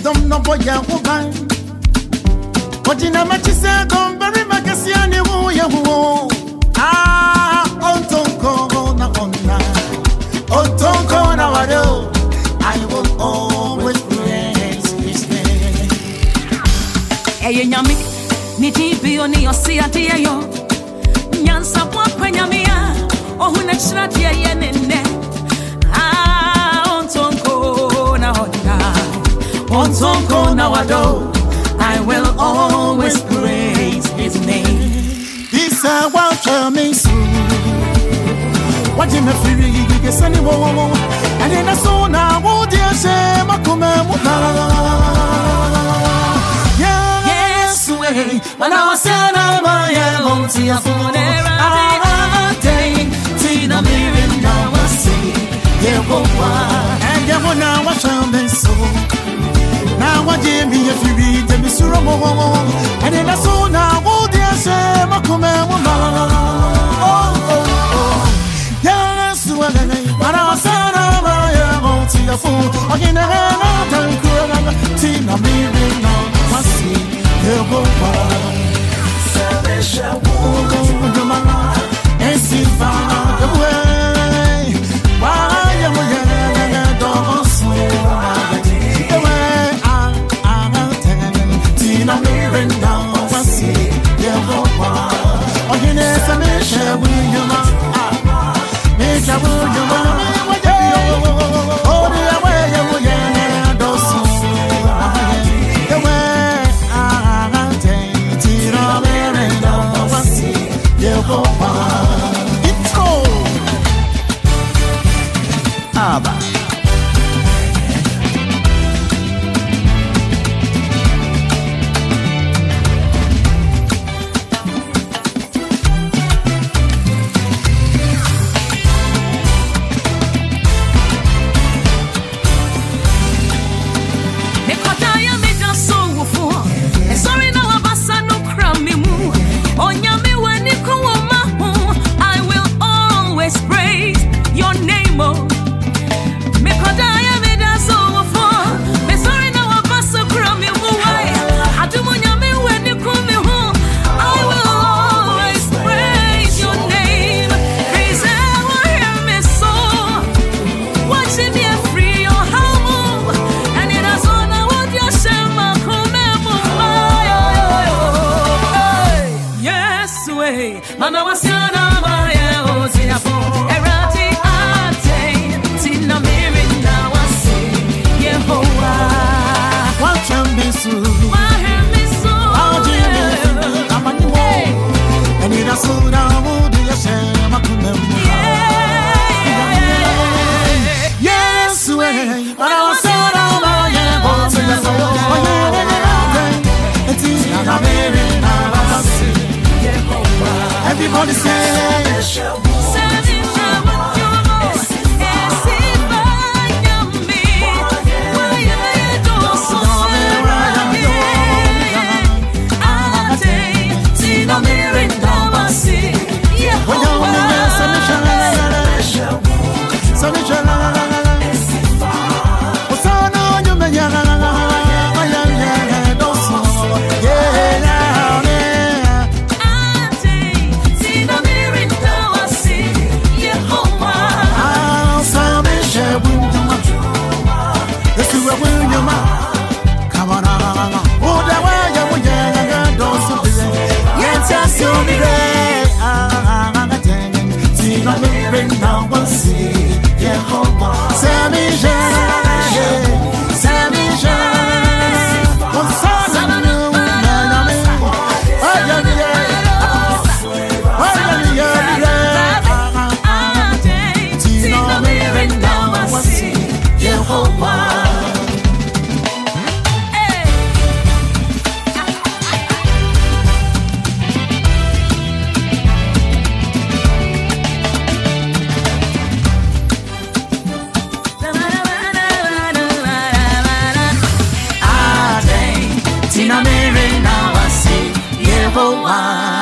wisdom no boy ya woman. But in a match is a gone very magasiani who ya who. Ah, on tonko na onna. On tonko na wado. I will always praise his name. Hey, Yami, Niti on your sea at the ayo. Nyansa Panyamia, or who next rat yenene. Ah, on tonko na onna. On tonko na wado. I will always praise his name. This I want to me soon. What in the free gets anymore? And in a soon I would dear say, yes, way. When I was saying, I won't see a phone. I take Tina Mirin now. I see, yeah, and yeah, when I was on this soul. Now I give me a free to Miss Romo, and in a soon I would dear say, yes, when I was saying, I won't see a fool. Again, I don't know, Tina Mirin now. I see, yeah, Salvation will go to my life and see far away. Why am I don't sleep? I'm moving down, I see, yeah, oh, you know, make sure you make sure oh, the way you don't see, the way I take it, I'm moving down, I see, yeah, oh, it's cold. Abba. Mama wasiana maya otia fo erati ate tina miri na wasi Yehovah Watch and be soon. I'll do you I'm on the wall. And it has so down to your shame. I couldn't. Yes, way. But I was so down. Everybody say, Tina Mary now I see Yehovah.